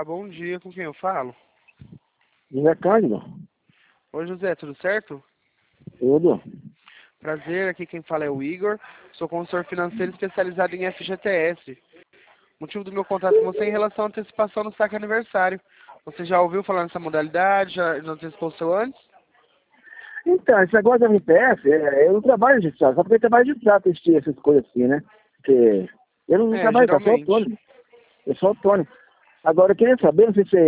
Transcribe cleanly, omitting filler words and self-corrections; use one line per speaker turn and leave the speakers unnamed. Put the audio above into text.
Olá, bom dia. Com quem eu falo?
José Cândido,
Oi, José, tudo certo?
tudo.
Prazer, aqui quem fala é o Igor. Sou consultor financeiro especializado em FGTS. Motivo do meu contato com você é em relação à antecipação do saque aniversário. Você já ouviu falar nessa modalidade? Já antecipou o seu antes?
Então, esse negócio da MPF, eu não trabalho de estrada, só porque eu trabalho de estrada, essas coisas assim, né? Porque eu não
É,
trabalho, eu sou
geralmente.
autônomo. Eu sou autônomo. Agora, eu queria saber, não sei se